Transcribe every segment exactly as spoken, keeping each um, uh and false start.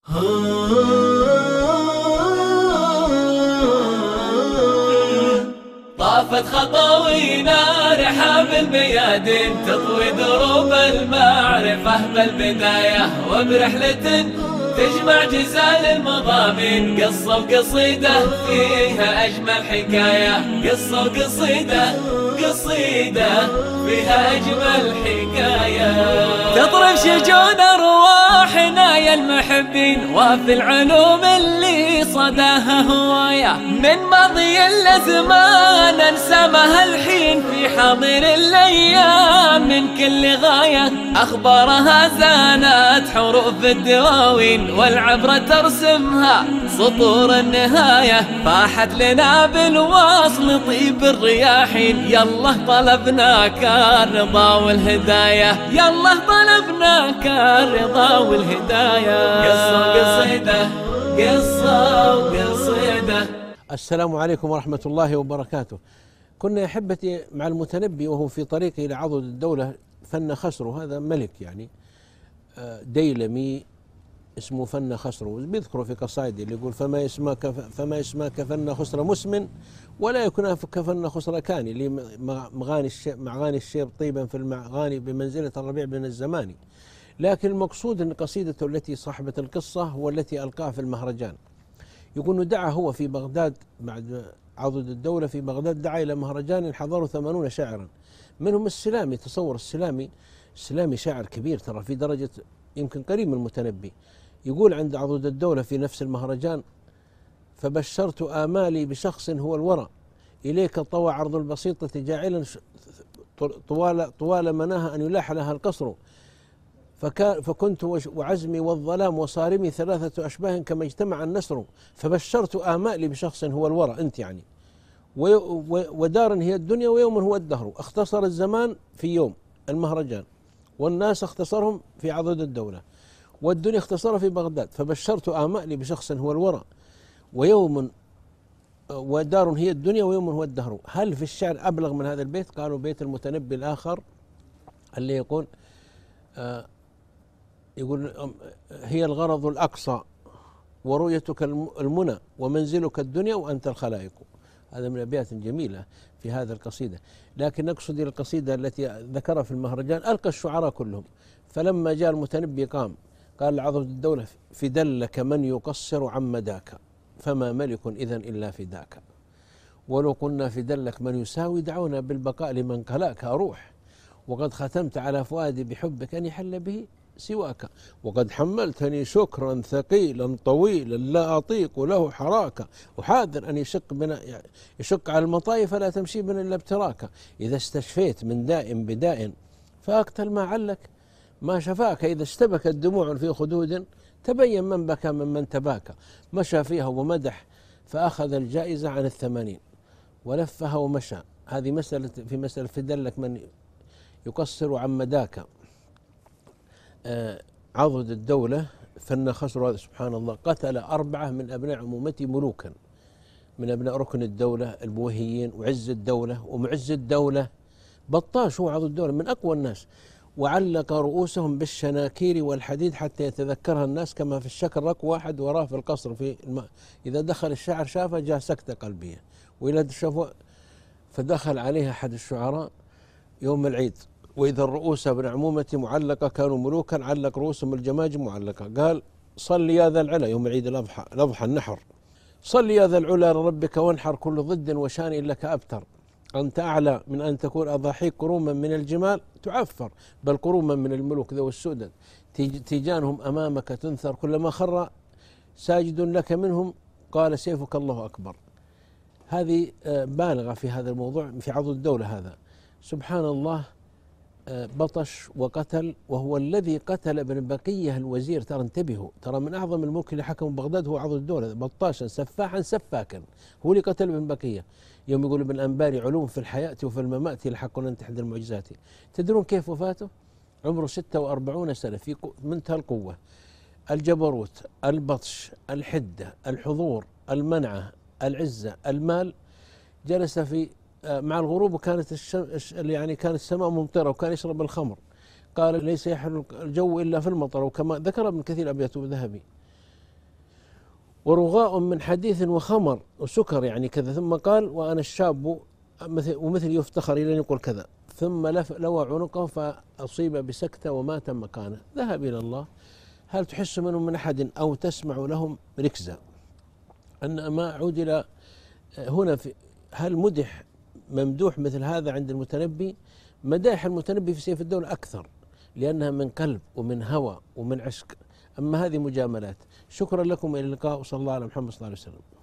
طافت خطاوينا رحاب الميادين تطوي دروب المعرفة بالبداية، وبرحلة تجمع جزال المضامين، قصة وقصيدة فيها أجمل حكاية. قصة وقصيدة قصيدة فيها أجمل حكاية. تطرب شجون أرواحنا يا المحبين، وفي العلوم اللي صداها هواية، من ماضي الأزمان ننسمها الحين في حاضر الأيام من كل غاية. أخبارها زانت حروف الدواوين، والعبرة ترسمها سطور النهاية. فاحت لنا بالوصل طيب الرياحين، يالله طلبناك الرضا والهداية، يالله طلبناك الرضا والهداية. قصة وقصيدة قصة وقصيدة. السلام عليكم ورحمة الله وبركاته. كنا يا أحبتي مع المتنبي وهو في طريقه إلى عضد الدولة فن خسرو، هذا ملك يعني ديلمي اسمه فن خسرو، بيذكروا في قصائده اللي يقول فما يسماك فما يسماك فن خسر مسمن، ولا يكون كفن خسر كاني اللي مغاني مغاني الشيب طيبا في المغاني بمنزلة الربيع بن الزماني. لكن المقصود أن قصيدته التي صاحبة القصة هو التي ألقاها في المهرجان. يقول دعا هو في بغداد بعد عضد الدولة في بغداد، دعا إلى مهرجان حضره ثمانون شاعرا، منهم السلامي. تصور السلامي، السلامي شاعر كبير ترى في درجة يمكن قريب من المتنبي. يقول عند عضد الدولة في نفس المهرجان: فبشرت آمالي بشخص هو الورى، إليك طوى عرض البسيطة جاعلا طوال, طوال مناها أن يلاح لها القصر، فكنت وعزمي والظلام وصارمي ثلاثة أشباه كما اجتمع النسر. فبشرت آمالي بشخص هو الورى، أنت يعني، ودار هي الدنيا ويوم هو الدهر. اختصر الزمان في يوم المهرجان، والناس اختصرهم في عضد الدولة، والدنيا اختصرها في بغداد. فبشرت آمالي بشخص هو الورى ويوم ودار هي الدنيا ويوم هو الدهر. هل في الشعر أبلغ من هذا البيت؟ قالوا بيت المتنبي الآخر اللي يقول آه يقول هي الغرض الأقصى ورؤيتك المنى ومنزلك الدنيا وأنت الخلائق. هذا من الأبيات الجميلة في هذا القصيدة. لكن نقصد القصيدة التي ذكرها في المهرجان ألقى الشعراء كلهم. فلما جاء المتنبي قام قال لعضد الدولة: فدلك من يقصر عن مداك، فما ملك إذن إلا فداك، ولو قلنا فدلك من يساوي دعونا بالبقاء لمن قلاك. أروح وقد ختمت على فؤادي بحبك أن يحل به سواك، وقد حملتني شكرا ثقيلا طويلا لا أطيق له حراكا، وحاذر أن يشق بنا يشق على المطايا فلا تمشي بنا إلا ابتراكا. إذا استشفيت من داء بداء فأقتل ما علك ما شفاك، إذا اشتبكت دموع في خدود تبين من بكى ممن تباكى. مشى فيها ومدح فأخذ الجائزة عن الثمانين ولفها ومشى. هذه مسألة في مسألة فدلك من يقصر عن مداك. آه عضد الدولة فن خسر هذا سبحان الله قتل أربعة من أبناء عمومته ملوكا، من أبناء ركن الدولة البويهيين وعز الدولة ومعز الدولة. بطاش هو عضد الدولة من أقوى الناس، وعلق رؤوسهم بالشناكير والحديد حتى يتذكرها الناس، كما في الشكل رك واحد وراه في القصر في الماء، إذا دخل الشاعر شافه جاء سكتة قلبية. وإذا شافه فدخل عليها أحد الشعراء يوم العيد: وإذا الرؤوس ابن عمومتي معلقة كانوا ملوكا، علق رؤوسهم الجماجم معلقة. قال: صل يا ذا العلا يوم عيد الأضحى الأضحى النحر، صل يا ذا العلا لربك وانحر، كل ضد وشان لك أبتر، أنت أعلى من أن تكون أضاحيك قروما من الجمال تعفر، بل قروما من الملوك ذوي السؤدد، تيجانهم أمامك تنثر، كلما خر ساجد لك منهم قال سيفك الله أكبر. هذه بالغة في هذا الموضوع في عضد الدولة. هذا سبحان الله بطش وقتل، وهو الذي قتل ابن بقية الوزير. ترى انتبهوا، ترى من أعظم الملوك اللي حكموا بغداد هو عضد الدولة، بطاشا سفاحا سفاكا، هو اللي قتل ابن بقية. يوم يقول ابن أنباري: علوم في الحياة وفي الممات لحق أن تحد المعجزات. تدرون كيف وفاته؟ عمره ستة وأربعون سنة في منتهى القوة، الجبروت، البطش، الحدة، الحضور، المنعة، العزة، المال. جلس في مع الغروب وكانت الشمس يعني كانت السماء ممطرة وكان يشرب الخمر. قال: ليس يحل الجو إلا في المطر، وكما ذكر ابن كثير أبيات ذهبي. ورغاء من حديث وخمر وسكر يعني كذا، ثم قال وأنا الشاب مثل ومثل يفتخر إلى أن يقول كذا، ثم لوى عنقه فأصيب بسكتة ومات مكانه، ذهب إلى الله. هل تحس منهم من أحد أو تسمع لهم ركزة؟ أن ما عدل هنا في هل مدح ممدوح مثل هذا عند المتنبي؟ مدائح المتنبي في سيف الدولة أكثر لأنها من قلب ومن هوى ومن عشق، أما هذه مجاملات. شكرا لكم، إلى اللقاء، وصلى الله على محمد صلى الله عليه وسلم.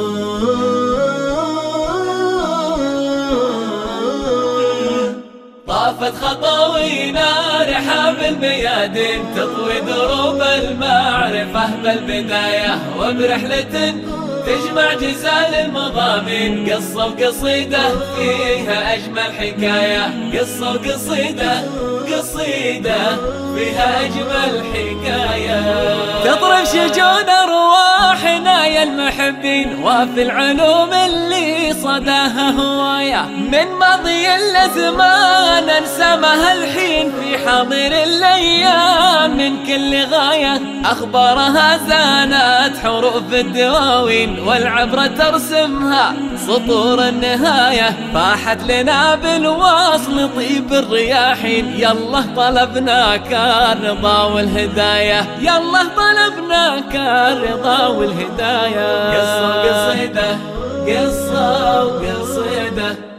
طافت خطاوينا رحاب الميادين تطوي دروب المعرفة بالبداية، وبرحلة تجمع جزال المضامين، قصة وقصيدة فيها أجمل حكاية، قصة وقصيدة قصيدة فيها أجمل حكاية، تطرب شجون أرواحنا يا المحبين، وفي العلوم اللي صداها هواية، من ماضي الأزمان انسمها الحين في حاضر الأيام، من كل غاية أخبارها زانت حروف الدواوين، والعبرة ترسمها سطور النهاية، فاحت لنا بالواصل طيب الرياحين، يالله طلبناك الرضا والهداية، يالله طلبناك الرضا والهداية. قصة وقصيدة قصة وقصيدة